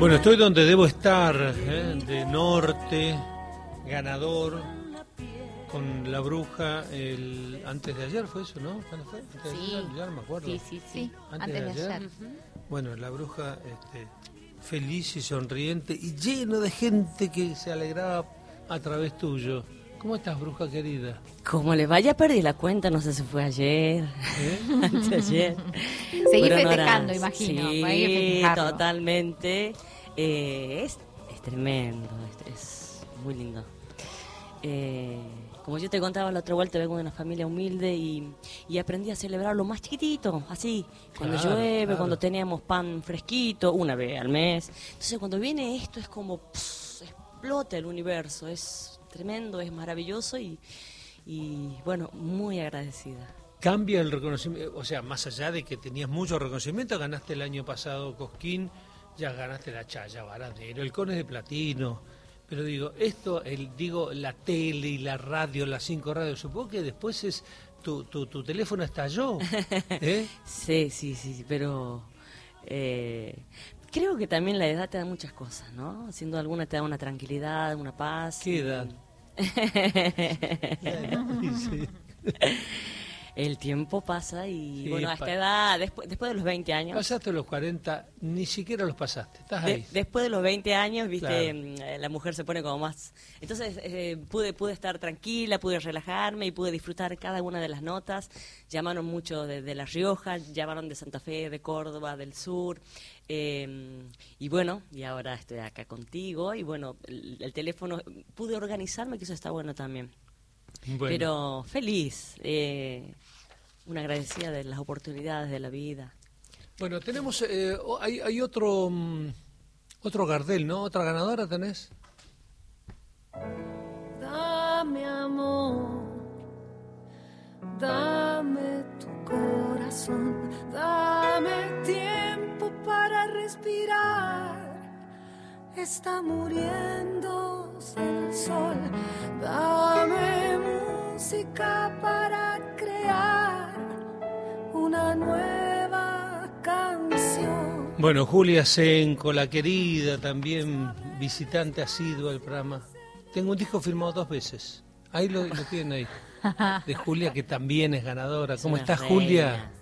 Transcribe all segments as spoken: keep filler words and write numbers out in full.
Bueno, estoy donde debo estar, ¿eh? De norte, ganador, con la bruja, el antes de ayer fue eso, ¿no? ¿Cuándo fue? Antes de Sí. ayer, ya no me acuerdo. Sí, sí, sí. Antes, Antes de de ayer. ayer. Bueno, la bruja este, feliz y sonriente y lleno de gente que se alegraba a través tuyo. ¿Cómo estás, bruja querida? Como le vaya, perdí la cuenta, no sé si fue ayer, ¿Eh? antes de ayer. Seguí Fueron festejando, horas- imagino. Sí, Hay que festejarlo. totalmente. Eh, es, es tremendo, es, es muy lindo. Eh, como yo te contaba la otra vuelta, vengo de una familia humilde y, y aprendí a celebrar lo más chiquitito, así, cuando Claro, llueve, claro. cuando teníamos pan fresquito, una vez al mes. Entonces cuando viene esto es como, pss, explota el universo, es tremendo, es maravilloso y, y bueno, muy agradecida. Cambia el reconocimiento, o sea, más allá de que tenías mucho reconocimiento, ganaste el año pasado Cosquín, ya ganaste la Chaya, Varadero, el Cones de Platino, pero digo, esto, el digo, la tele y la radio, las cinco radios, supongo que después es, tu, tu, tu teléfono estalló, ¿eh? Sí, sí, sí, sí, pero eh, creo que también la edad te da muchas cosas, ¿no? Siendo alguna te da una tranquilidad, una paz. ¿Qué y- edad? Sí. El tiempo pasa y Sí, bueno, a pa- esta edad, después, después de los veinte años, Pasaste los cuarenta, ni siquiera los pasaste, estás de- ahí. después de los veinte años, viste, Claro. mm, eh, la mujer se pone como más. Entonces eh, pude pude estar tranquila, pude relajarme y pude disfrutar cada una de las notas. Llamaron mucho de, de La Rioja, llamaron de Santa Fe, de Córdoba, del sur. eh, y bueno, y ahora estoy acá contigo y bueno, el, el teléfono, pude organizarme, que eso está bueno también. Bueno. Pero feliz, eh, una agradecida de las oportunidades de la vida. Bueno, tenemos, eh, o- hay, hay otro, mm, otro Gardel, ¿no? ¿Otra ganadora tenés? Dame amor, dame tu corazón, dame tiempo para respirar. Está muriéndose el sol, dame música para crear una nueva canción. Bueno, Julia Senco, la querida, también visitante asidua del programa. Tengo un disco firmado dos veces. Ahí lo, lo tienen ahí. De Julia, que también es ganadora. ¿Cómo una estás, reina. Julia?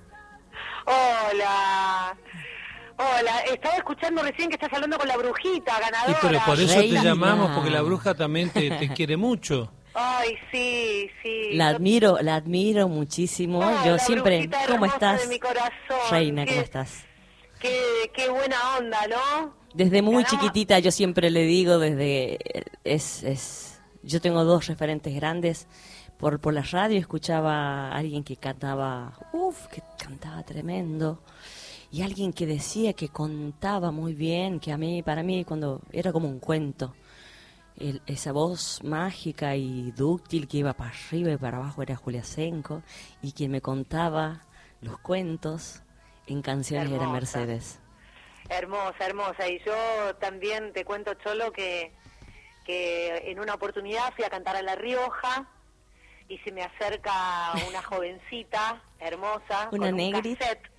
Hola, hola, estaba escuchando recién que estás hablando con la brujita Y ganadora. pero por eso Reina. te llamamos, porque la bruja también te, te quiere mucho. Ay, sí, sí. La Yo- admiro, la admiro muchísimo. Ah, Yo la siempre, brujita ¿cómo hermosa estás? de mi corazón. Reina, Qué- ¿cómo estás? Qué, qué buena onda, ¿no? Desde muy Ganamos- chiquitita yo siempre le digo, desde es es yo tengo dos referentes grandes. Por por la radio escuchaba a alguien que cantaba, uff, que cantaba tremendo. Y alguien que decía que contaba muy bien, que a mí para mí cuando era como un cuento. El- esa voz mágica y dúctil que iba para arriba y para abajo era Julia Senco, y quien me contaba los cuentos en canciones era Hermosa. Mercedes. Hermosa, hermosa. Y yo también te cuento, Cholo, que, que en una oportunidad fui a cantar a La Rioja y se me acerca una jovencita hermosa Una con un negrita. cassette,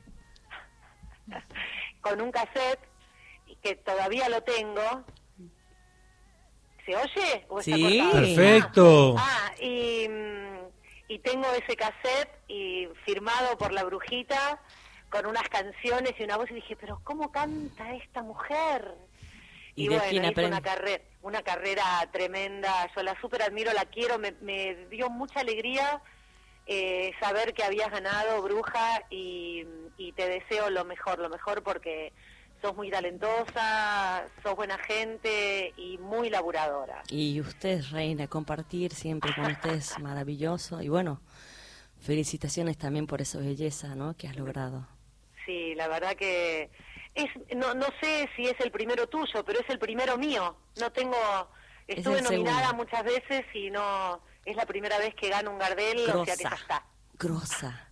con un cassette y que todavía lo tengo. ¿Se oye? ¿O está Sí. cortado? Perfecto. Ah, y, mm, y tengo ese cassette y firmado por la brujita con unas canciones y una voz y dije, pero ¿cómo canta esta mujer? ¿Y Y, de bueno, quién hizo aprende? una carrera, una carrera tremenda, yo la súper admiro, la quiero, me, me dio mucha alegría eh, saber que habías ganado, bruja, y, y te deseo lo mejor, lo mejor porque sos muy talentosa, sos buena gente y muy laburadora. Y usted, Reina, compartir siempre con usted es maravilloso. Y bueno, felicitaciones también por esa belleza, ¿no?, que has logrado. Sí, la verdad que es no no sé si es el primero tuyo, pero es el primero mío. No tengo Es estuve el nominada segundo. muchas veces y no es la primera vez que gano un Gardel, o sea que ya Grosa, está. grosa.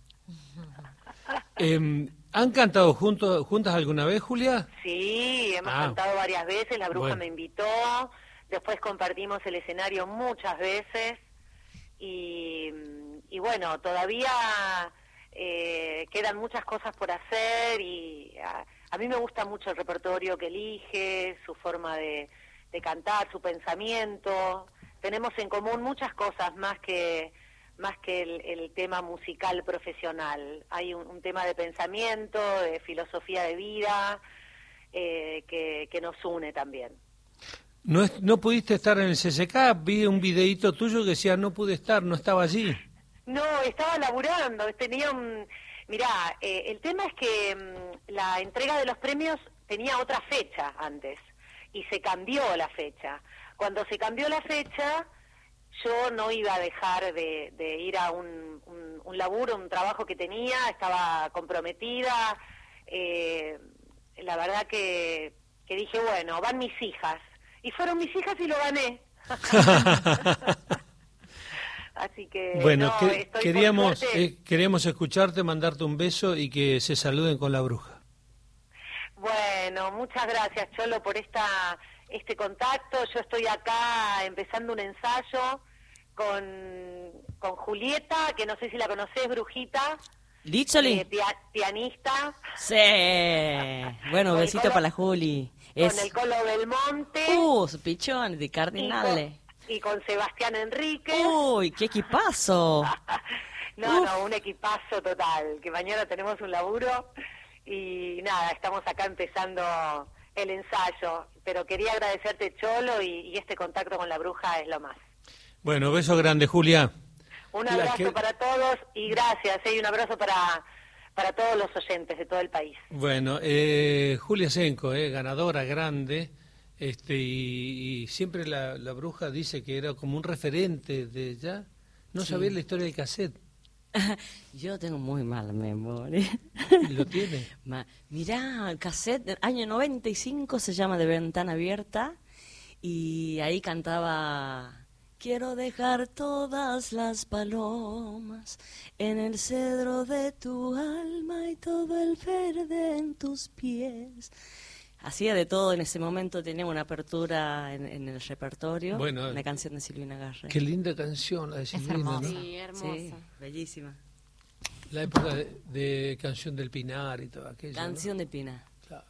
Eh, ¿Han cantado juntos, juntas alguna vez, Julia? Sí, hemos Ah, cantado varias veces, la bruja bueno. me invitó, después compartimos el escenario muchas veces y, y bueno, todavía eh, quedan muchas cosas por hacer y a- a mí me gusta mucho el repertorio que elige, su forma de, de cantar, su pensamiento. Tenemos en común muchas cosas más que más que el, el tema musical profesional. Hay un, un tema de pensamiento, de filosofía de vida, eh, que, que nos une también. No, es, no pudiste estar en el C C K, vi un videíto tuyo que decía no pude estar, no estaba allí. No, estaba laburando, tenía un... Mirá, eh, el tema es que mm, la entrega de los premios tenía otra fecha antes, y se cambió la fecha. Cuando se cambió la fecha, yo no iba a dejar de, de ir a un, un, un laburo, un trabajo que tenía, estaba comprometida. Eh, la verdad que, que dije, bueno, van mis hijas. Y fueron mis hijas y lo gané. Así que, bueno, no, que, estoy queríamos, por suerte... eh, queríamos escucharte, mandarte un beso y que se saluden con la bruja. Bueno, muchas gracias, Cholo, por esta este contacto. Yo estoy acá empezando un ensayo con, con Julieta, que no sé si la conocés, brujita. ¿Licholi? Eh, pia, pianista. Sí. Bueno, Con besito Colo, para la Juli. Es... Con el Colo Belmonte. Uh, su pichón de Cardinale. Y con, y con Sebastián Enrique. Uy, qué equipazo. no, Uf. no, un equipazo total. Que mañana tenemos un laburo. Y nada, estamos acá empezando el ensayo, pero quería agradecerte, Cholo, y, y este contacto con la bruja es lo más. Bueno, beso grande, Julia. Un abrazo que... para todos y gracias, ¿eh? Y un abrazo para, para todos los oyentes de todo el país. Bueno, eh, Julia Senko, eh, ganadora grande, este y, y siempre la, la bruja dice que era como un referente de ella. No Sí. sabía la historia del cassette. Yo tengo muy mala memoria. ¿Lo tiene? Ma, mirá, el cassette del año noventa y cinco se llama De Ventana Abierta y ahí cantaba... Quiero dejar todas las palomas en el cedro de tu alma y todo el verde en tus pies. Hacía de todo en ese momento, tenía una apertura en, en el repertorio, bueno, una canción de Silvina Garre. Qué linda canción la de Silvina, ¿no? Sí, hermosa. Sí, bellísima. La época de, de Canción del Pinar y todo aquello. Canción ¿no? de Pina. Claro.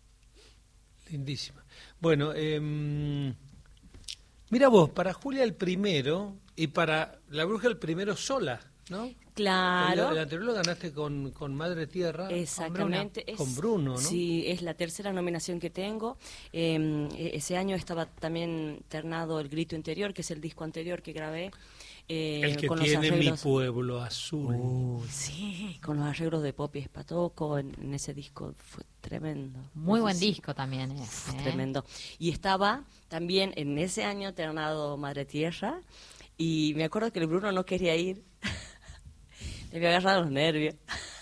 Lindísima. Bueno, eh, mira vos, para Julia el primero y para la bruja el primero sola, ¿no? Claro. El, el anterior lo ganaste con, con Madre Tierra. Exactamente. Con Bruno, con Bruno, ¿no? Sí, es la tercera nominación que tengo. Eh, ese año estaba también ternado El Grito Interior, que es el disco anterior que grabé. Eh, el que con tiene los Mi arreglos... Pueblo Azul. Uh, sí, con los arreglos de Popi Espatoco en, en ese disco fue tremendo. Muy buen Sí, disco también es. fue ¿eh? tremendo. Y estaba también en ese año ternado Madre Tierra y me acuerdo que el Bruno no quería ir. Le había agarrado los nervios.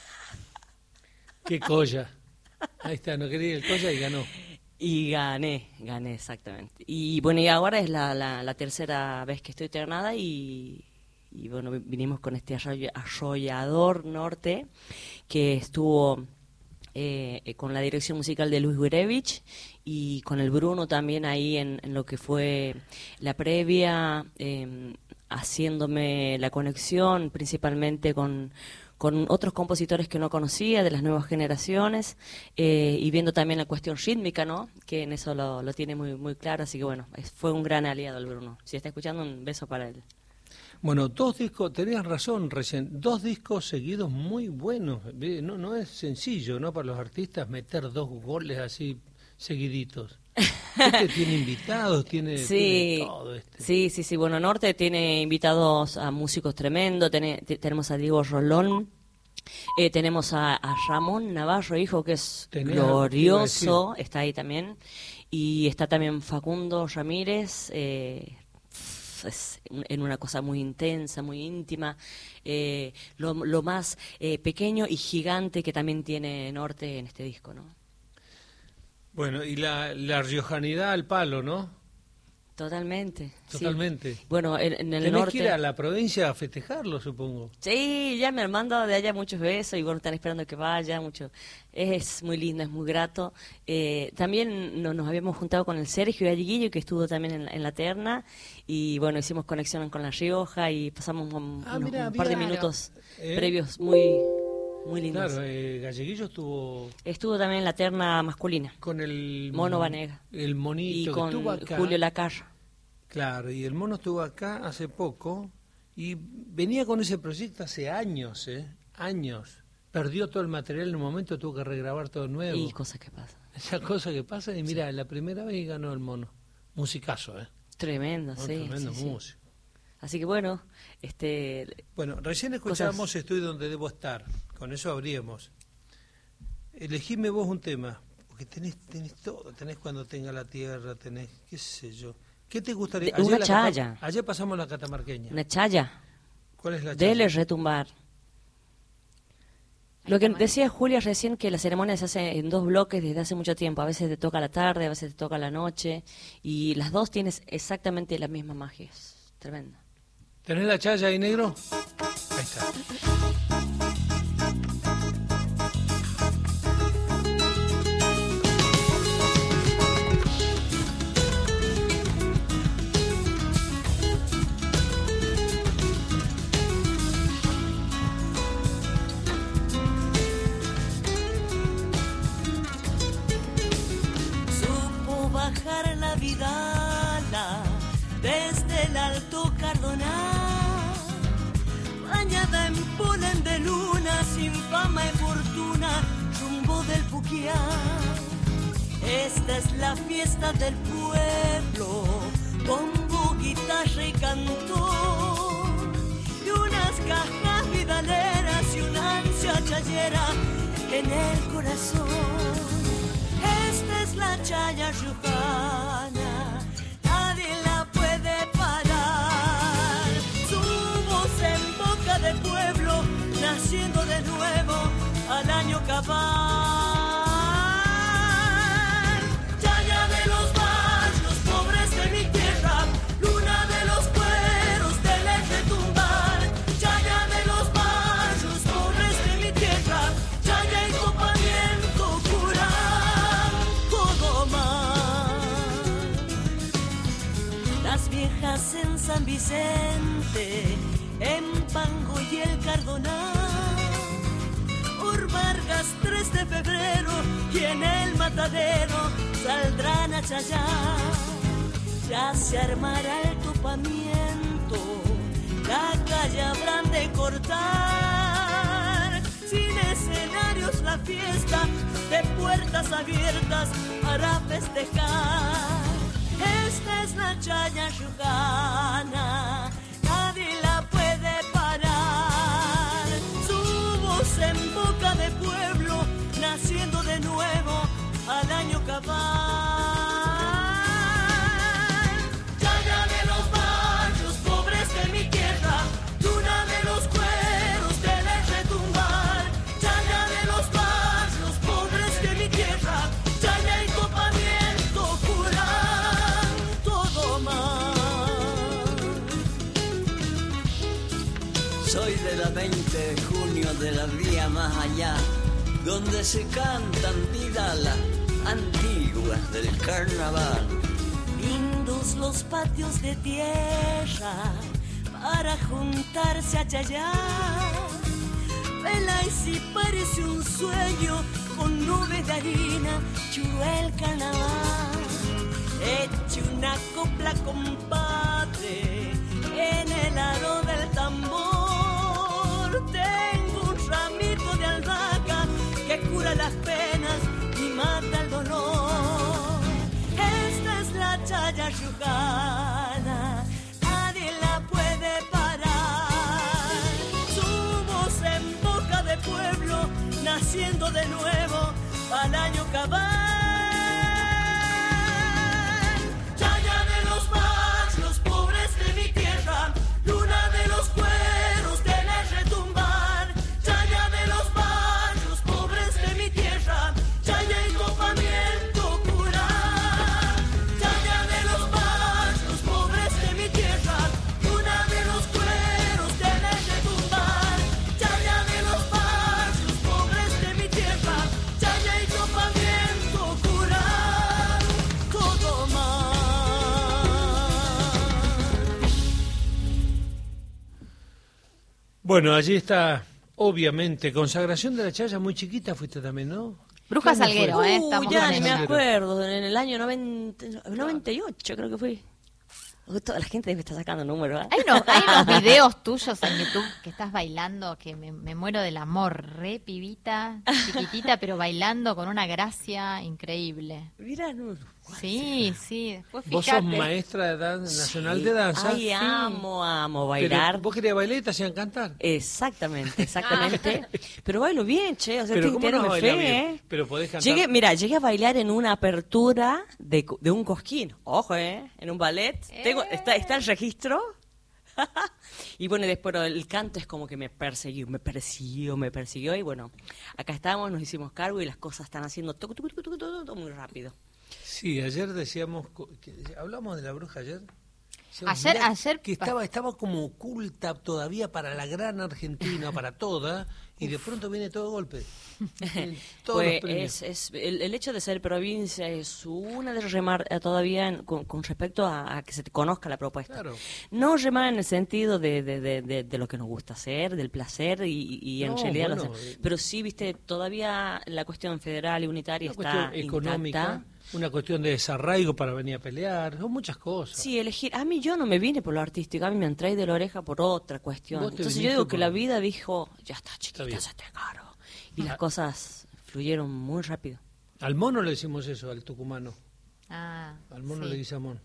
Qué colla. Ahí está, no quería ir el colla y ganó. Y gané, gané exactamente. Y bueno, y ahora es la, la, la tercera vez que estoy ternada y, y bueno, vinimos con este arroll- arrollador norte que estuvo eh, con la dirección musical de Luis Gurevich y con el Bruno también ahí en, en lo que fue la previa, eh, haciéndome la conexión principalmente con... con otros compositores que no conocía, de las nuevas generaciones, eh, y viendo también la cuestión rítmica, ¿no? Que en eso lo, lo tiene muy muy claro, así que bueno, es, fue un gran aliado el Bruno. Si está escuchando, un beso para él. Bueno, dos discos, tenías razón recién, dos discos seguidos muy buenos. No, no es sencillo, ¿no? Para los artistas meter dos goles así seguiditos. Este tiene invitados, tiene, Sí, tiene todo este. sí, sí, sí. Bueno, Norte tiene invitados a músicos tremendos. Tiene, te- tenemos a Diego Rolón, eh, tenemos a, a Ramón Navarro, hijo, que es Tenés algo que te glorioso, está ahí también. Y está también Facundo Ramírez, eh, es en una cosa muy intensa, muy íntima, eh, lo, lo más eh, pequeño y gigante que también tiene Norte en este disco, ¿no? Bueno, y la, la riojanidad al palo, ¿no? Totalmente. sí. Totalmente. Bueno, en, en el Tenés norte... que ir a la provincia a festejarlo, supongo. Sí, ya me han mandado de allá muchos besos y bueno, están esperando que vaya, mucho. Es muy lindo, es muy grato. Eh, también no- nos habíamos juntado con el Sergio Alliguillo, que estuvo también en, la- en la terna, y bueno, hicimos conexión con La Rioja y pasamos un, Ah, unos- mirá, un par de mirá. minutos Eh. previos muy, muy lindos. Claro, eh, Galleguillo estuvo Estuvo también en la terna masculina, con el Mono Vanega. el monito Y que con estuvo acá. Julio Lacarra. Claro, y el mono estuvo acá hace poco y venía con ese proyecto hace años, ¿eh? Años. Perdió todo el material en un momento, tuvo que regrabar todo nuevo. Y cosas que pasan. Esa cosa que pasa, y mira, la primera vez ganó el mono. Musicazo, ¿eh? Tremendo, No, sí. tremendo sí, sí. músico. Así que bueno, este... Bueno, recién escuchamos Cosas- Estoy donde debo estar. Con eso abríamos. Elegime vos un tema, porque tenés, tenés todo. Tenés Cuando tenga la tierra, tenés, qué sé yo. ¿Qué te gustaría? De- una la chaya. cata- ayer pasamos la catamarqueña. Una chaya. ¿Cuál es la chaya? Dele retumbar. Lo que decía Julia recién, que la ceremonia se hace en dos bloques desde hace mucho tiempo. A veces te toca la tarde, a veces te toca la noche. Y las dos tienes exactamente la misma magia. Es tremenda. ¿Tenés la chaya ahí, negro? Ahí está. Supo bajar la vidala desde el Alto Cardonal, bañada en polen de luna, sin fama y fortuna, rumbo del Puquial. Esta es la fiesta del pueblo, bombo, guitarra y cantor, y unas cajas vidaleras y una ansia chayera en el corazón. Esta es la chaya riojana, nadie la puede parar. Su voz en boca del pueblo, naciendo de nuevo al año cabal. Chaya de los barrios pobres de mi tierra, luna de los cueros del eje tumbar. Chaya de los barrios pobres de mi tierra, chaya y copamiento curan todo mal. Las viejas en San Vicente, en Pango y el Cardonal, por Vargas tres de febrero y en el Matadero saldrán a chayar. Ya se armará el topamiento, la calle habrán de cortar. Sin escenarios la fiesta, de puertas abiertas para festejar. Esta es la chaya riojana, nadie la puede parar. Su voz en boca de pueblo, naciendo de nuevo al año cabal. Chaya de los barrios pobres de mi tierra, luna de los cueros del retumbar. Chaya de los barrios pobres de mi tierra, chaya y copamiento curan todo mal. Soy de la veinte de junio de la vía más allá, donde se cantan vidalas antiguas del carnaval. Lindos los patios de tierra para juntarse a chayar. Vela y si parece un sueño con nubes de harina, churó el carnaval. Eche una copla, compadre, en el aro del tambor. Tengo un ramito de albahaca que cura las penas y mata el dolor. Esta es la chaya riojana, nadie la puede parar. Su voz en boca de pueblo, naciendo de nuevo al año cabal. Chaya de los barrios pobres de mi tierra, luna de los cueros del retumbar. Chaya de los barrios pobres de mi tierra, chaya y copamiento curar. Chaya de los barrios pobres de mi tierra, luna de los cueros del retumbar. Chaya de los barrios pobres de mi tierra, chaya y copamiento curar todo mal. Bueno, allí está Obviamente, consagración de la Chaya muy chiquita fuiste también, ¿no? Bruja ¿Cuándo Salguero, fue? ¿eh? Uh, Estamos ya con ni me eso. acuerdo, en el año noventa, noventa y ocho creo que fui. Uh, Toda la gente me está sacando números, ¿eh? Hay unos, hay unos videos tuyos en YouTube que estás bailando que me, me muero del amor. Re pibita, chiquitita, pero bailando con una gracia increíble. Mirá, no. Sí, sí, después Vos fíjate. sos maestra de danza, nacional Sí. de danza. Ay, Sí. amo, amo Pero bailar. vos querías bailar y te hacían cantar. Exactamente, exactamente. Pero bailo bien, che, o sea, Pero estoy ¿cómo no teniendo bailar fe, bien? ¿eh? Pero podés cantar. Llegué, mira, llegué a bailar en una apertura de, co- de un cosquín. Ojo, ¿eh? En un ballet. Tengo, está, está el registro. Y bueno, después el canto es como que me persiguió, me persiguió, me persiguió. Y bueno, acá estamos, nos hicimos cargo y las cosas están haciendo todo, todo, todo, todo, todo muy rápido. Sí, ayer decíamos, co- que- hablamos de la bruja ayer. Decíamos, Ayer- mirá, ayer que estaba estaba como oculta todavía para la gran Argentina, para toda, y de pronto viene todo de golpe. Vienen todos Pues los premios. es, es el, el hecho de ser provincia es una de las remarcas todavía en- con, con respecto a, a que se te conozca la propuesta. Claro. No remar en el sentido de, de, de, de, de lo que nos gusta hacer, del placer y, y en No, realidad, bueno, lo hace- eh, pero sí, viste, todavía la cuestión federal y unitaria Una está cuestión económica, intacta. una cuestión de desarraigo para venir a pelear, son muchas cosas. Sí, elegir. A mí yo no me vine por lo artístico, a mí me han traído de la oreja por otra cuestión. Vos te Entonces yo viniste digo que por- la vida dijo, ya está chiquita, bien. se te caro. Y Ah. las cosas fluyeron muy rápido. Al mono le decimos eso, al tucumano. Ah, Al mono sí. le dice amón.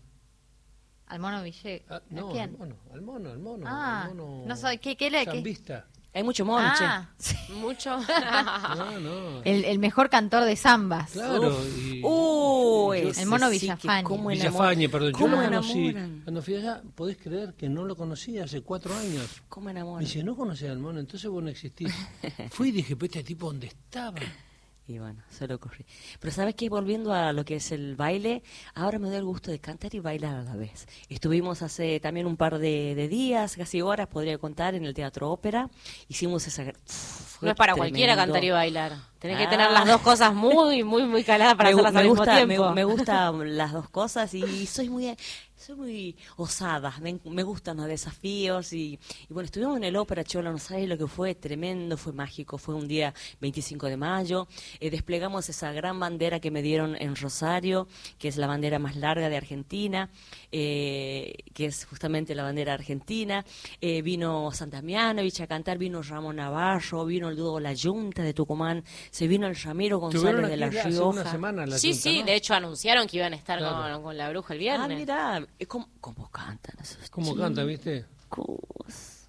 Al mono Villegas. Ah, no, ¿A al quién? mono, al mono, al mono. Ah, al mono no soy- ¿qué- qué le- qué? zambista. Hay mucho mono, Ah, Mucho. No, no. el, el mejor cantor de zambas. Claro. y- Uy, yo- ese El mono sí que Villafañe. cómo enamora- Villafañe, perdón. Yo ¿Cómo lo conocí. enamoran? Cuando fui allá, podés creer que no lo conocí hace cuatro años. ¿Cómo Me enamoran? dice, no conocía al mono, entonces vos no existís. Fui y dije, pero este tipo, ¿dónde estaba? Y bueno, se lo ocurrí. Pero ¿sabes qué? Volviendo a lo que es el baile, ahora me doy el gusto de cantar y bailar a la vez. Estuvimos hace también un par de, de días, casi horas, podría contar, en el Teatro Ópera. Hicimos esa... No es para cualquiera tremendo. cantar y bailar. Tenés que Ah. tener las dos cosas muy, muy, muy caladas para me, gu- hacerlas me al gusta, mismo me, tiempo. me gustan las dos cosas y soy muy soy muy osada, me, me gustan los desafíos y, y bueno, estuvimos en el Ópera Chola, no sabes lo que fue, tremendo, fue mágico, fue un día veinticinco de mayo, eh, desplegamos esa gran bandera que me dieron en Rosario, que es la bandera más larga de Argentina, eh, que es justamente la bandera argentina, eh, vino Santamianovich a cantar, vino Ramón Navarro, vino el dúo La Yunta de Tucumán, se vino el Ramiro Estuvieron González de La aquí hace Rioja. una semana la Sí, Junta, sí, ¿no? de hecho anunciaron que iban a estar Claro. con, con la bruja el Ah, viernes. mira, ¿cómo, cómo cantan esos ¿Cómo canta, viste? chicos?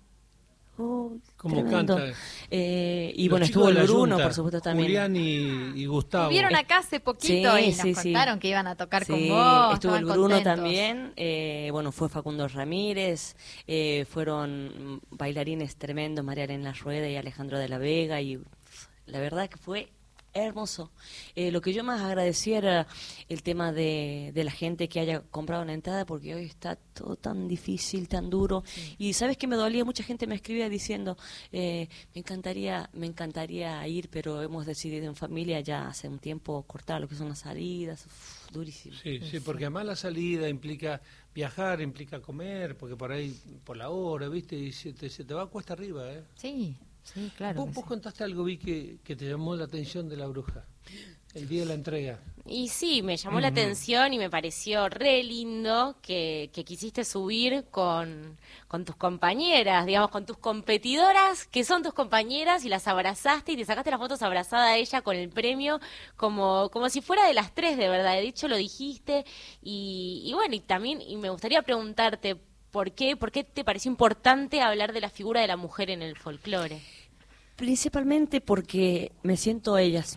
Oh, ¿Cómo tremendo. canta? Eh, y Los bueno, chicos estuvo de el la Bruno, Junta, por supuesto, también. Julián y, y Gustavo. Estuvieron acá hace poquito Sí, y nos sí, sí. contaron que iban a tocar con Sí, vos. estuvo el estaban Bruno contentos. también, eh, bueno, fue Facundo Ramírez, eh, fueron bailarines tremendos, María Elena Rueda y Alejandro de la Vega, y pff, la verdad que fue hermoso. Eh, lo que yo más agradecí era el tema de, de la gente que haya comprado una entrada, porque hoy está todo tan difícil, tan duro. Y sabes que me dolía, mucha gente me escribía diciendo, eh, me encantaría, me encantaría ir, pero hemos decidido en familia ya hace un tiempo cortar lo que son las salidas. Uf, durísimo. Sí, sí, porque además la salida implica viajar, implica comer, porque por ahí, por la hora, ¿viste? Y se te, se te va cuesta arriba, ¿eh? Sí, sí, claro. vos que vos sí. contaste algo, vi que, que te llamó la atención de la bruja, el día de la entrega. Y sí, me llamó la atención y me pareció re lindo que, que quisiste subir con, con tus compañeras, digamos, con tus competidoras, que son tus compañeras, y las abrazaste y te sacaste las fotos abrazada a ella con el premio, como, como si fuera de las tres, de verdad. De hecho, lo dijiste. Y, y bueno, y también y me gustaría preguntarte, ¿por qué, ¿por qué te pareció importante hablar de la figura de la mujer en el folclore? Principalmente porque me siento ellas.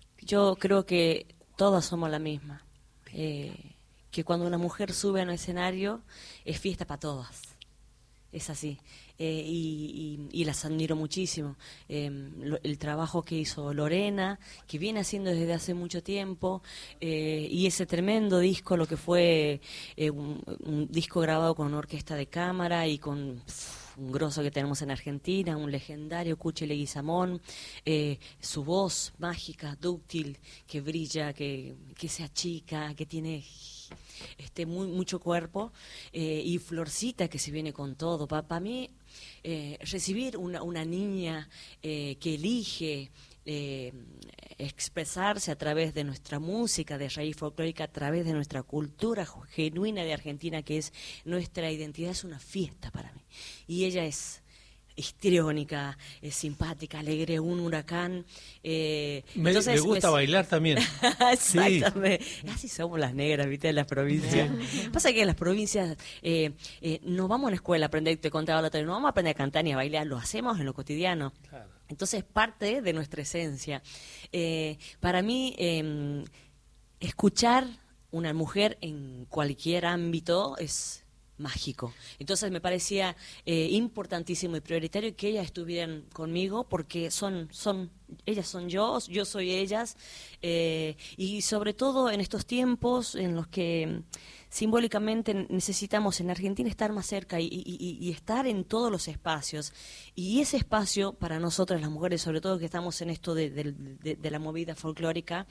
Yo creo que todas somos la misma. Eh, que cuando una mujer sube a un escenario es fiesta para todas. Es así. Eh, y, y- y las admiro muchísimo. Eh, lo- el trabajo que hizo Lorena, que viene haciendo desde hace mucho tiempo, eh, y ese tremendo disco, lo que fue eh, un, un disco grabado con una orquesta de cámara y con pf, un grosso que tenemos en Argentina, un legendario Cuchi Leguizamón, eh, su voz mágica, dúctil, que brilla, que, que se achica, que tiene este, muy, mucho cuerpo, eh, y Florcita que se viene con todo. Para pa mí, eh, recibir una, una niña eh, que elige eh, expresarse a través de nuestra música de raíz folclórica, a través de nuestra cultura genuina de Argentina, que es nuestra identidad, es una fiesta para mí. Y ella es histriónica, es simpática, alegre, un huracán. Eh, me, entonces, me gusta me... bailar también. Exactamente. Sí. Así somos las negras, ¿viste? En las provincias. Pasa que en las provincias eh, eh, no vamos a una escuela a aprender, te contaba la otra vez, no vamos a aprender a cantar ni a bailar, lo hacemos en lo cotidiano. Claro. Entonces, parte de nuestra esencia. Eh, para mí, eh, escuchar una mujer en cualquier ámbito es mágico. Entonces me parecía eh, importantísimo y prioritario que ellas estuvieran conmigo, porque son, son, ellas son yo, yo soy ellas, eh, y sobre todo en estos tiempos en los que simbólicamente necesitamos en Argentina estar más cerca y, y, y estar en todos los espacios. Y ese espacio para nosotras las mujeres, sobre todo que estamos en esto de, de, de, de la movida folclórica,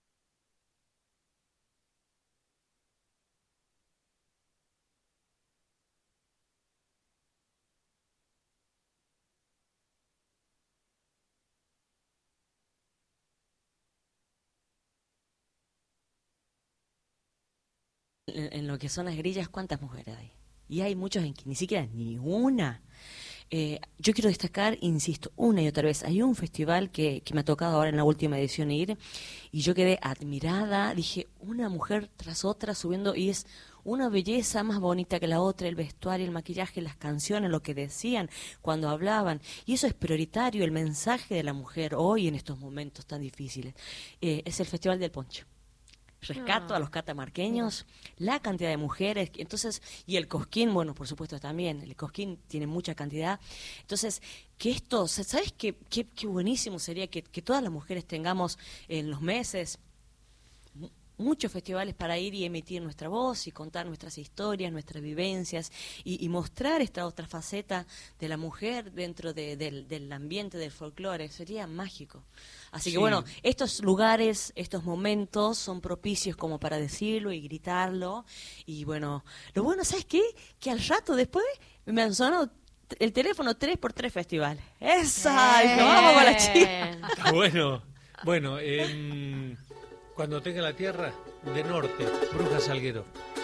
En, en lo que son las grillas, ¿cuántas mujeres hay? Y hay muchos en que ni siquiera ni una. Eh, yo quiero destacar, insisto, una y otra vez, hay un festival que, que me ha tocado ahora en la última edición ir, y yo quedé admirada, dije, una mujer tras otra subiendo, y es una belleza más bonita que la otra, el vestuario, el maquillaje, las canciones, lo que decían cuando hablaban, y eso es prioritario, el mensaje de la mujer hoy en estos momentos tan difíciles. Eh, es el Festival del Poncho. Rescato a los catamarqueños, la cantidad de mujeres, entonces, y el Cosquín, bueno, por supuesto también, el Cosquín tiene mucha cantidad, entonces, que esto, ¿sabes qué, qué, qué buenísimo sería que, que todas las mujeres tengamos en los meses muchos festivales para ir y emitir nuestra voz y contar nuestras historias, nuestras vivencias y, y mostrar esta otra faceta de la mujer dentro de, del, del ambiente del folclore? Sería mágico. Así sí. que bueno, estos lugares, estos momentos son propicios como para decirlo y gritarlo. Y bueno, lo bueno, ¿sabes qué? Que al rato después me han sonado el teléfono tres por tres festivales. ¡Esa! Eh. ¡Vamos con la chica! Está bueno. Bueno, eh, cuando tenga la tierra, de norte, Bruja Salguero.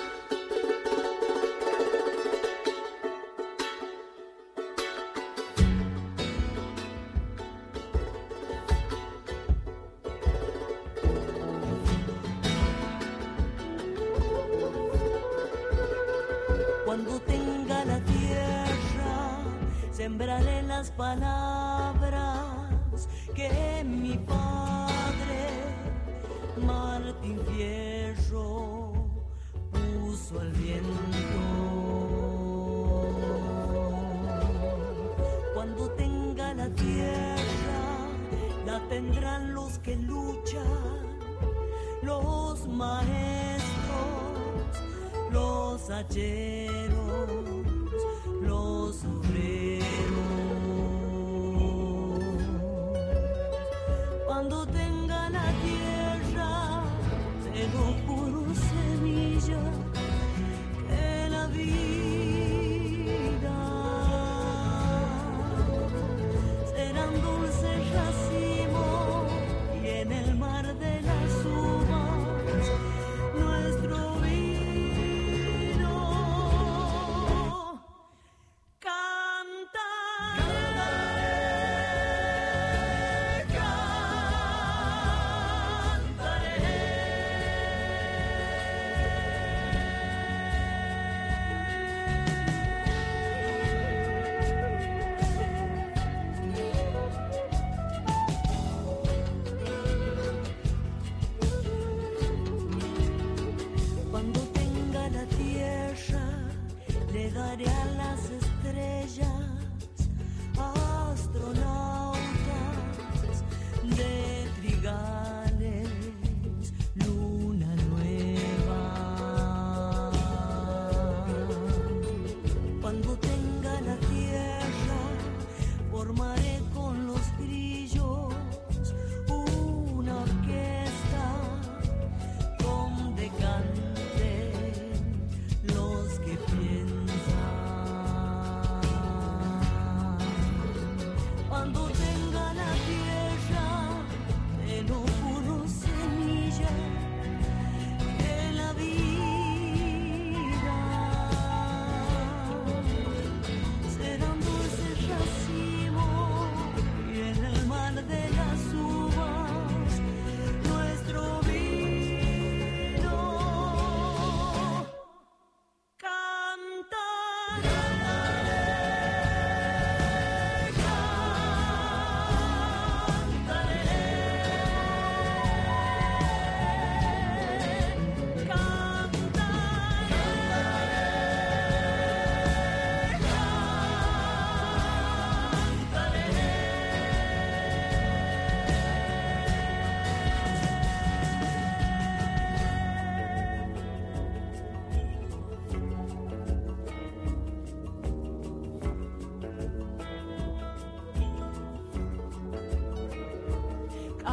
Cuando tenga la tierra, sembraré las palabras que mi padre Martín Fierro puso al viento. Cuando tenga la tierra, la tendrán los que luchan, los maestros, los hacheros, los obreros. Cuando tenga la tierra, te lo juro, semilla, que la vida serán dulces racimos y en el mar de las uvas nuestro vino cantaré, cantaré.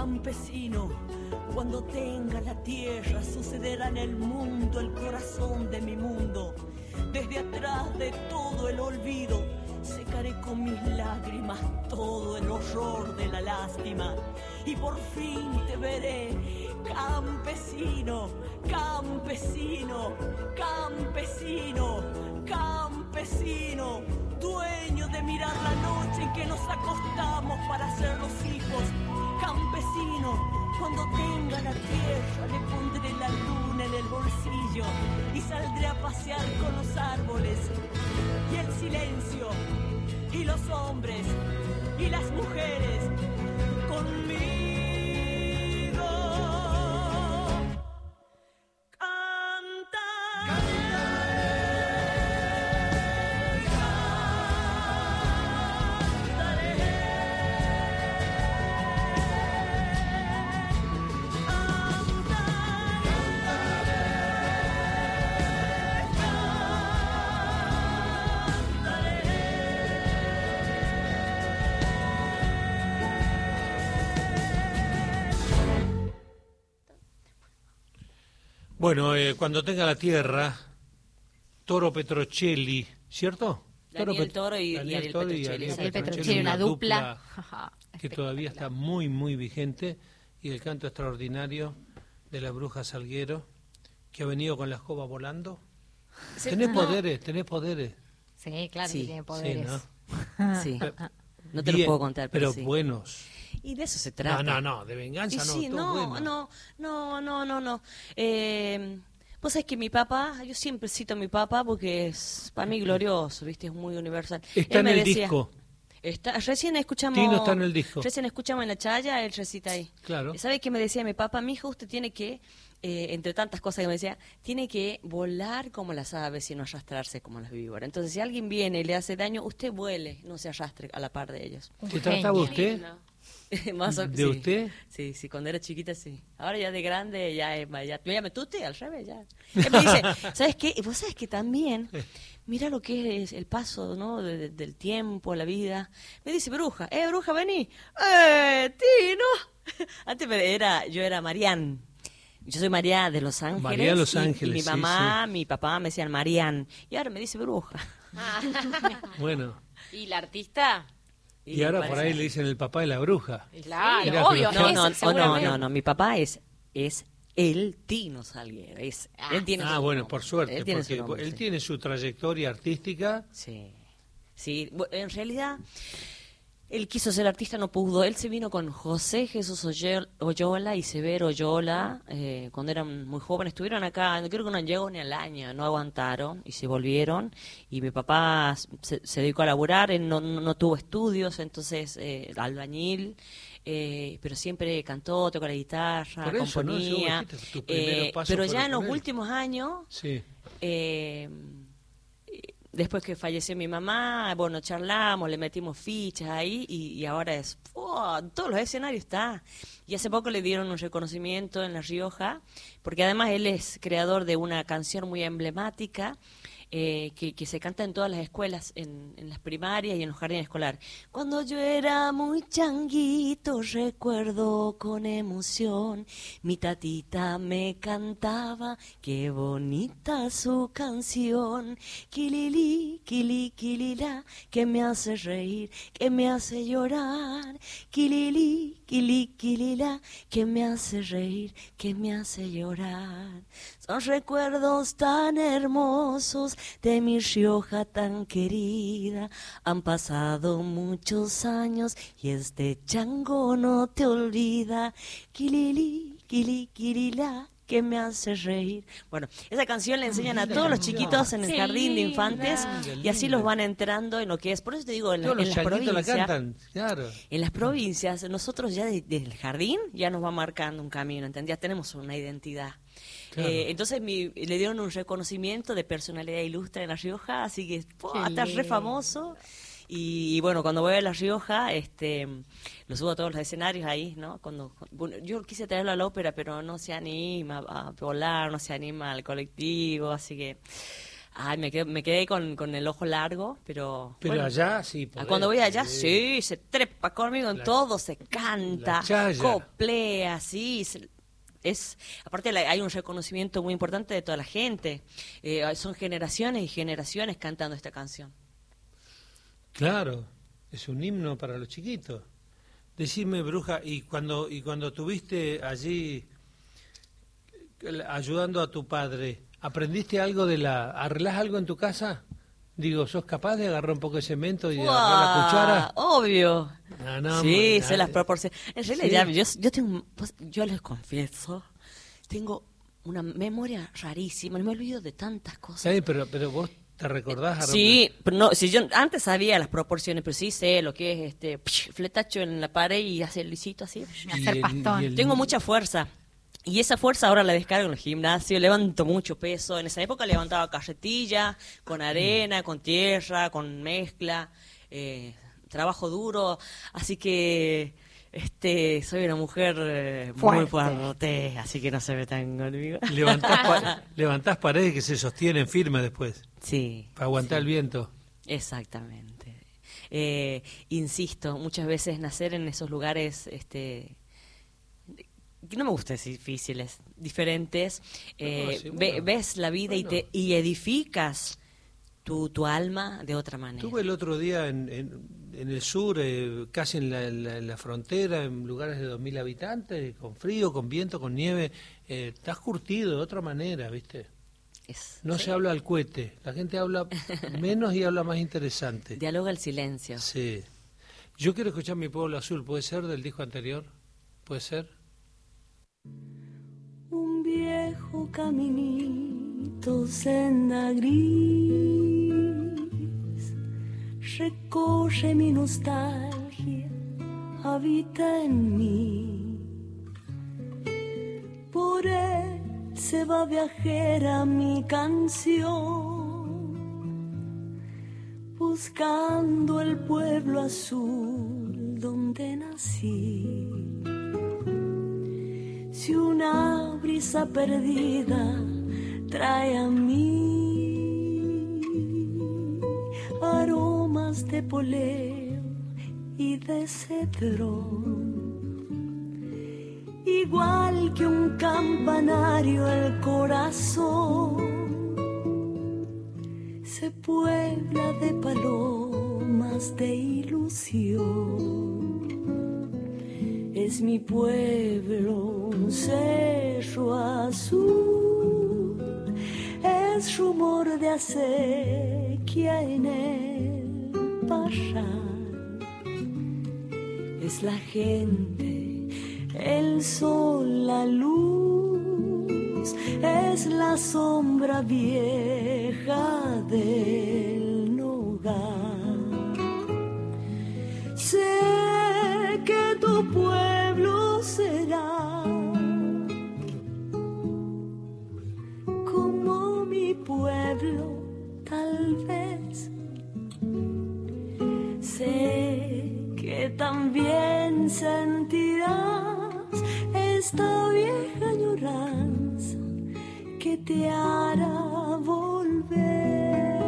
Campesino, cuando tenga la tierra, sucederá en el mundo el corazón de mi mundo. Desde atrás de todo el olvido, secaré con mis lágrimas todo el horror de la lástima. Y por fin te veré, campesino, campesino, campesino, campesino, dueño de mirar la noche en que nos acostamos para ser los hijos. Campesino, cuando tenga la tierra le pondré la luna en el bolsillo y saldré a pasear con los árboles y el silencio y los hombres y las mujeres conmigo. Bueno, eh, cuando tenga la tierra, Toro Petrocelli, ¿cierto? Daniel Pet- Toro y, Daniel y Ariel Toro y Petrocelli. Ariel Ariel Petrocelli, Petrocelli, una dupla. que todavía está muy, muy vigente, y el canto extraordinario de la Bruja Salguero, que ha venido con la escoba volando. Sí, ¿Tenés no. poderes? ¿Tenés poderes? Sí, claro Sí, que tiene Sí, poderes. ¿no? Sí. Pe- No te Bien, lo puedo contar, pero, pero sí. buenos. Y de eso se No, trata. no, no, de Y venganza no, sí, todo no, bueno. no, no, no, no, no. Eh, vos sabés que mi papá, yo siempre cito a mi papá porque es para mí glorioso, ¿viste? Es muy universal. Está Él en me el decía- disco. Está, recién escuchamos. Tino está en el disco. Recién escuchamos en la chaya, él recita ahí. Claro. ¿Sabe qué me decía mi papá? Mi hijo, usted tiene que, eh, entre tantas cosas que me decía, tiene que volar como las aves y no arrastrarse como las víboras. Entonces, si alguien viene y le hace daño, usted vuele, no se arrastre a la par de ellos. Un ¿Te trataba genio. usted? Más o- ¿De sí. usted? Sí, sí, cuando era chiquita sí. Ahora ya de grande ya es más, ya, ya me tute al revés ya. Él me dice, ¿sabes qué? Y vos sabes que también, mira lo que es el paso, ¿no? De- de- del tiempo, la vida. Me dice, bruja, eh, bruja, vení. Eh, Tino. Antes me- era, yo era Marián. Yo soy María de Los Ángeles. María de Los y- Ángeles, Y, mi sí, mamá, mi papá me decían Marián. Y ahora me dice bruja. Bueno, ¿Y la artista? y, ahora por parece- ahí le dicen el papá de la bruja. Claro, Mirá, obvio. pero- No, ese no, oh, no, seguramente. no, no, mi papá es, es el Tino Salguero. Es, él tiene Ah, su bueno, nombre. por suerte, Él tiene su porque nombre, él sí. tiene su trayectoria artística. Sí, sí, bu- en realidad él quiso ser artista, no pudo. Él se vino con José Jesús Oye- Oyola y Severo Oyola eh, cuando eran muy jóvenes. Estuvieron acá, no creo que no llegó ni al año, no aguantaron y se volvieron. Y mi papá se, se dedicó a laburar, él no, no, no tuvo estudios, entonces eh, albañil. Eh, pero siempre cantó, tocó la guitarra, Por eso, ¿no? Yo, componía. dijiste, tus primeros eh, pasos pero ya fueron en los con él. últimos años Sí. eh, después que falleció mi mamá, bueno, charlamos, le metimos fichas ahí y, y ahora es, ¡oh! Todos los escenarios está. Y hace poco le dieron un reconocimiento en La Rioja, porque además él es creador de una canción muy emblemática eh, que, que se canta en todas las escuelas, en, en las primarias y en los jardines escolares. Cuando yo era muy changuito, recuerdo con emoción, mi tatita me cantaba, qué bonita su canción. Kilili, kili, kilila, que me hace reír, que me hace llorar. Kilili, kili, kilila, que me hace reír, que me hace llorar. Son recuerdos tan hermosos de mi Rioja tan querida. Han pasado muchos años y este chango no te olvida. Kilili, kili, kilila, que me hace reír. Bueno, esa canción le enseñan a todos los chiquitos en el Sí, jardín de infantes linda. y así los van entrando en lo que es. Por eso te digo, en, la- Todos en los las changuitos la provincias. cantan, claro. En las provincias, nosotros ya de- desde el jardín ya nos va marcando un camino, ¿entendés? Ya tenemos una identidad. Claro. Eh, entonces mi- le dieron un reconocimiento de personalidad ilustre en La Rioja, así que ¡pua! Qué Está re lindo. famoso. Y, bueno, cuando voy a La Rioja, este, lo subo a todos los escenarios ahí, ¿no? Cuando, bueno, yo quise traerlo a la ópera, pero no se anima a volar, no se anima al colectivo, así que Ay, me quedé, me quedé con, con el ojo largo, pero... Pero bueno, allá sí. podés, cuando voy allá, sí. sí, se trepa conmigo en La- todo, se canta, la chaya. coplea, sí. se- es Aparte la- hay un reconocimiento muy importante de toda la gente. Eh, son generaciones y generaciones cantando esta canción. Claro, es un himno para los chiquitos. Decime, Bruja, y cuando y cuando estuviste allí eh, ayudando a tu padre, ¿aprendiste algo de la... ¿Arreglás algo en tu casa? Digo, ¿sos capaz de agarrar un poco de cemento y de agarrar la ¡Guau! cuchara? Obvio. No, no, sí, no, sé las no. proporciones. En realidad, Sí. yo, yo tengo, pues, yo les confieso, tengo una memoria rarísima, no me olvido de tantas cosas. Sí, pero, pero vos te recordás... a Sí, pero no, si yo antes sabía las proporciones, pero sí sé lo que es este fletacho en la pared y hacer lisito así. Y Hacer el- pastón. y el- Tengo mucha fuerza. Y esa fuerza ahora la descargo en el gimnasio, levanto mucho peso. En esa época levantaba carretilla, con arena, con tierra, con mezcla, eh, trabajo duro. Así que este soy una mujer eh, muy Fuerte. fuerte, así que no se metan conmigo. Levantás, pa- levantás paredes que se sostienen firmes después, Sí. para aguantar el viento. Exactamente. Eh, insisto, muchas veces nacer en esos lugares, este, que no me gusta decir difíciles, diferentes, eh, sí, ve- bueno. ves la vida y, Bueno. te, y edificas tu, tu alma de otra manera. Estuve el otro día en, en, en el sur, eh, casi en la, en la- en la frontera, en lugares de dos mil habitantes, con frío, con viento, con nieve. Eh, estás curtido de otra manera, ¿viste? Es- No sí. se habla al cohete, la gente habla menos y habla más interesante. Dialoga el silencio. Sí. Yo quiero escuchar Mi Pueblo Azul, ¿puede ser del disco anterior? ¿Puede ser? Un viejo caminito, senda gris, recorre mi nostalgia, habita en mí. Por él se va viajera mi canción, buscando el pueblo azul donde nací. Si una brisa perdida trae a mí aromas de poleo y de cedrón, igual que un campanario el corazón se puebla de palomas de ilusión. Es mi pueblo un cerro azul, es rumor de acequia en el parral. Es la gente, el sol, la luz, es la sombra vieja del nogal. Sé que tu pueblo será como mi pueblo, tal vez. Sé que también sentirás esta vieja añoranza que te hará volver.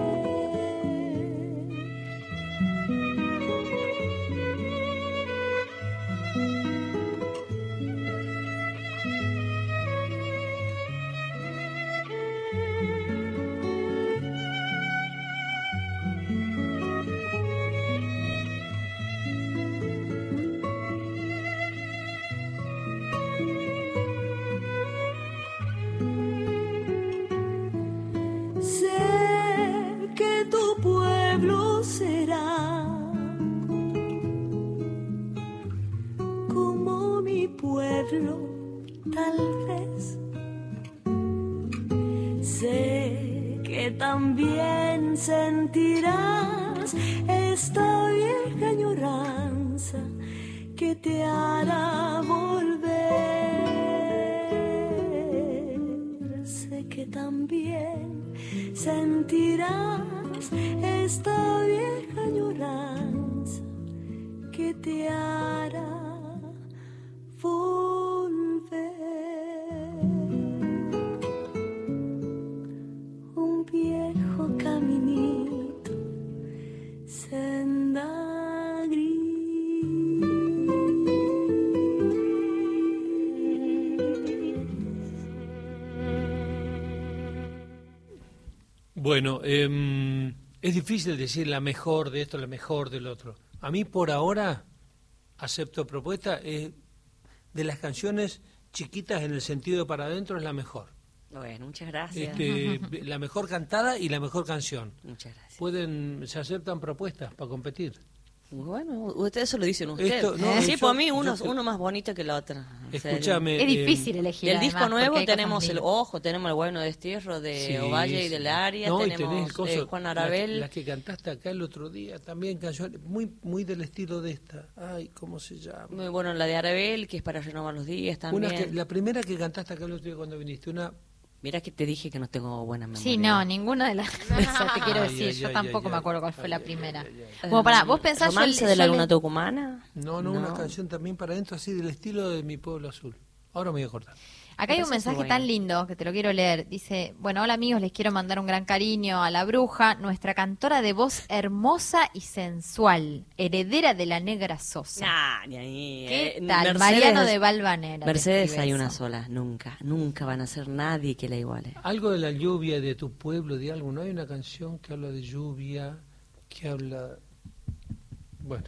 Sé que tu pueblo será como mi pueblo, tal vez. Sé que también sentirás esta vieja añoranza que te hará volver. Sé que también sentirás esta vieja añoranza que te hará volver. Un viejo Bueno, eh, es difícil decir la mejor de esto, la mejor del otro. A mí por ahora acepto propuesta, eh, de las canciones chiquitas en el sentido de para adentro es la mejor. Bueno, muchas gracias. Este, la mejor cantada y la mejor canción. Muchas gracias. Pueden, se aceptan propuestas para competir. Bueno, ustedes eso lo dicen ustedes. Esto, no, sí, yo- por mí uno, yo- uno más bonito que la otra. en serio. Escúchame. Es difícil eh, elegir. Del además, disco nuevo porque hay cosas tenemos el lindas. Ojo, tenemos el Bueno Destierro de Sí, Ovalle y sí. del Área, No, y tenemos tenés el coso, eh, Juan la- Arabel. La, que cantaste acá el otro día, también canciones muy muy del estilo de esta. Ay, ¿cómo se llama? Muy bueno, la de Arabel, que es para renovar los días también. Una que, la primera que cantaste acá el otro día cuando viniste, una... Mira que te dije que no tengo buena memoria. Sí, no, ninguna de las esas te quiero Ay, decir. ay, Yo ay, tampoco ay, me acuerdo ay, cuál fue ay, la ay, primera. ay, ay, Como para, vos pensás yo, ¿Romance yo de la le- Luna Tucumana? No, no, una canción también para adentro, así del estilo de Mi Pueblo Azul. Ahora me voy a cortar. Acá hay un Me parece mensaje muy tan bueno. lindo que te lo quiero leer. Dice, bueno, hola amigos, les quiero mandar un gran cariño a la bruja, nuestra cantora de voz hermosa y sensual, heredera de la Negra Sosa. Nah, ni ahí. ¿Qué eh, tal? Mercedes- Mariano de Valvanera. Mercedes le escribe hay una eso. sola, nunca, nunca van a ser nadie que la iguale. Algo de la lluvia de tu pueblo, de algo. ¿No hay una canción que habla de lluvia, que habla... Bueno,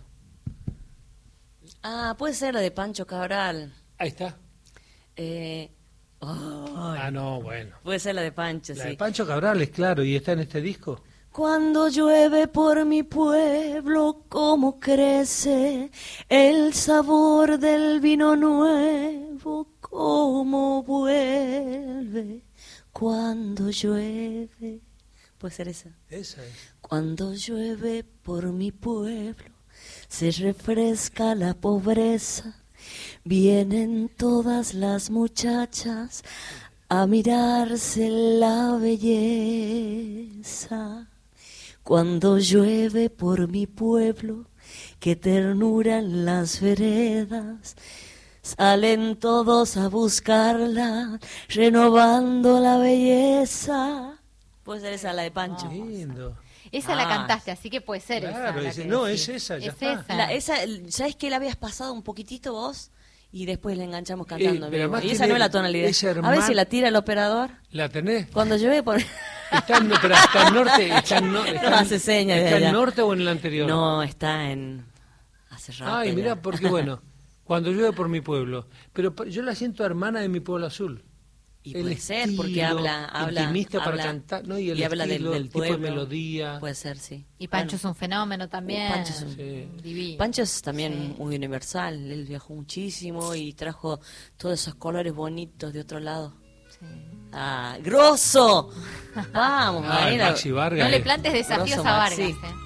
Ah, puede ser la de Pancho Cabral. ahí está. Eh, ay, Ah, no, bueno. puede ser la de Pancho, La sí. de Pancho Cabral es claro, y está en este disco. Cuando llueve por mi pueblo, cómo crece el sabor del vino nuevo, cómo vuelve cuando llueve. Puede ser esa. Esa es. Cuando llueve por mi pueblo, se refresca la pobreza, vienen todas las muchachas a mirarse la belleza. Cuando llueve por mi pueblo, qué ternura en las veredas, salen todos a buscarla, renovando la belleza. Puede ser esa la de Pancho. Lindo. Esa la Ah. cantaste, así que puede ser Claro, esa. la ese- que no, decís. es esa, ya Es está. esa. La- esa, ¿sabes qué? La habías pasado un poquitito vos y después la enganchamos cantando. Eh, pero amigo. además y esa tiene- no es la tonalidad. es A ver hermano- si la tira el operador. ¿La tenés? Cuando llueve por... Está en, pero está en norte, está en, no- está en- hace señas de ¿está en allá. norte o en el anterior? No, está en... Hace rato Ay, ya. mira, porque bueno, cuando llueve por mi pueblo. Pero pa- yo la siento hermana de Mi Pueblo Azul. Y El puede ser, porque estilo, habla... habla intimista para habla- cantar, ¿no? Y el habla del, estilo, del el tipo de pueblo. melodía. Puede ser, sí. Y Pancho Bueno, es un fenómeno también. Pancho es un- Sí. Divino. Pancho es también Sí. muy universal. Él viajó muchísimo y trajo todos esos colores bonitos de otro lado. Sí. ¡Ah, grosso! Vamos, Ah, el Marina. Maxi Vargas. No le eh. plantes desafíos Grosso a Vargas. Maxi. eh.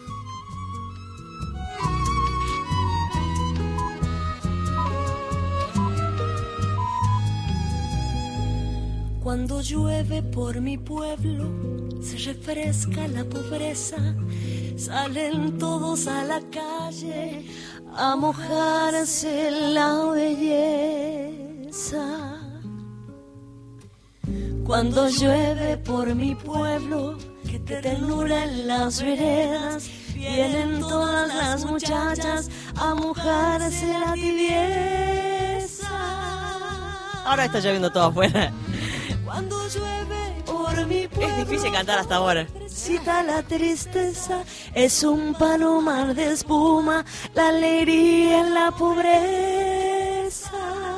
Cuando llueve por mi pueblo, se refresca la pobreza, salen todos a la calle a mojarse la belleza. Cuando llueve por mi pueblo, que ternura en las veredas, vienen todas las muchachas a mojarse la tibieza. Ahora está lloviendo todo afuera. Cuando llueve por mi pueblo, Es difícil cantar hasta ahora. cita la tristeza, es un palomar de espuma, la alegría en la pobreza.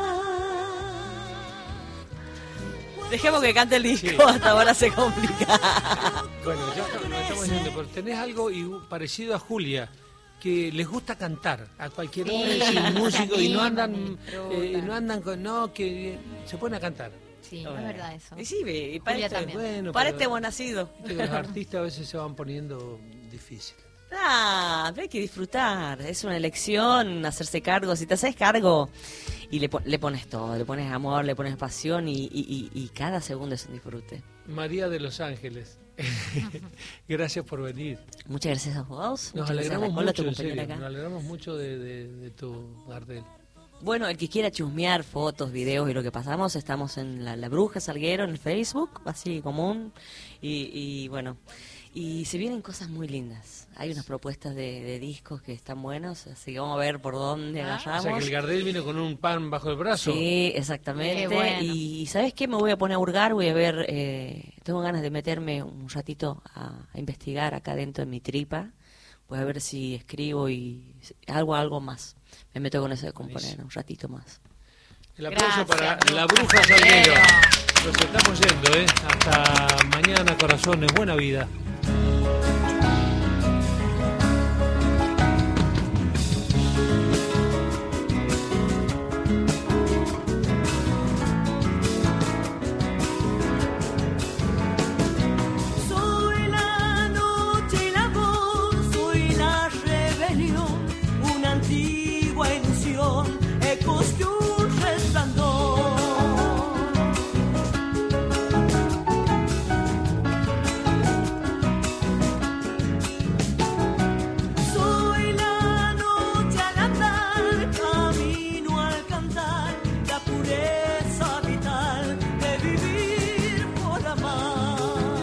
Dejemos que cante el disco, hasta ahora se complica. Bueno, ya estamos, nos estamos yendo, pero tenés algo igu- parecido a Julia, que les gusta cantar a cualquier Sí, hora, sin músico, y no andan, disfrutan. eh, no andan con, no, que se ponen a cantar. Sí, es verdad eso. Y sí, ve, y para Julia este, también. Bueno, para pero- este buen nacido. Que los artistas a veces se van poniendo difíciles. Ah, pero hay que disfrutar. Es una elección hacerse cargo. Si te haces cargo y le, po- le pones todo, le pones amor, le pones pasión y, y- y- y cada segundo es un disfrute. María de Los Ángeles, gracias por venir. Muchas gracias a vos. Nos muchas gracias a alegramos Nicole, a tu mucho, en compañera serio, acá. nos alegramos mucho de, de- de tu Gardel. Bueno, el que quiera chusmear fotos, videos y lo que pasamos, estamos en la, la Bruja Salguero en el Facebook, así común. Y, y bueno, Y se vienen cosas muy lindas. Hay unas propuestas de, de discos que están buenos, así que vamos a ver por dónde Ah, agarramos. o sea que el Gardel vino con un pan bajo el brazo. Sí, exactamente. Qué bueno. Y ¿sabes qué? Me voy a poner a hurgar, voy a ver, eh, tengo ganas de meterme un ratito a, a investigar acá dentro de mi tripa. Voy a ver si escribo y algo, algo más. Me meto con eso de componer un ratito más. El aplauso Gracias, para la Bruja Bruja Salguero. Salguero. Nos estamos yendo, ¿eh? Hasta mañana, corazones. Buena vida. Soy la noche y la voz, soy la rebelión, una antigua ilusión, ecos de un resplandor. Soy la noche al andar, camino al cantar, la pureza vital de vivir por amar.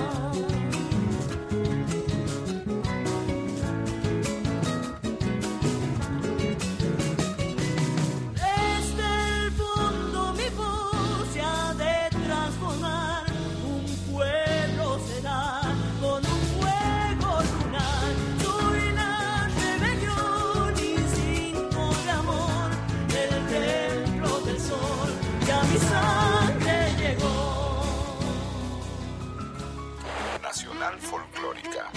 Desde el fondo mi voz se ha de transformar, un pueblo será con un fuego lunar. Soy la rebelión, instinto de amor, del templo del sol, que a mi sangre llegó. Nacional Folclórica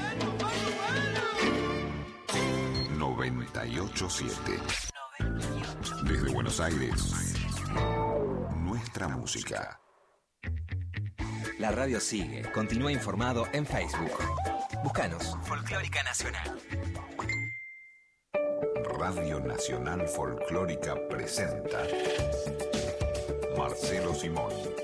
noventa y ocho punto siete. Desde Buenos Aires, nuestra música. La radio sigue. Continúa informado en Facebook. Búscanos. Folclórica Nacional. Radio Nacional Folclórica presenta Marcelo Simón.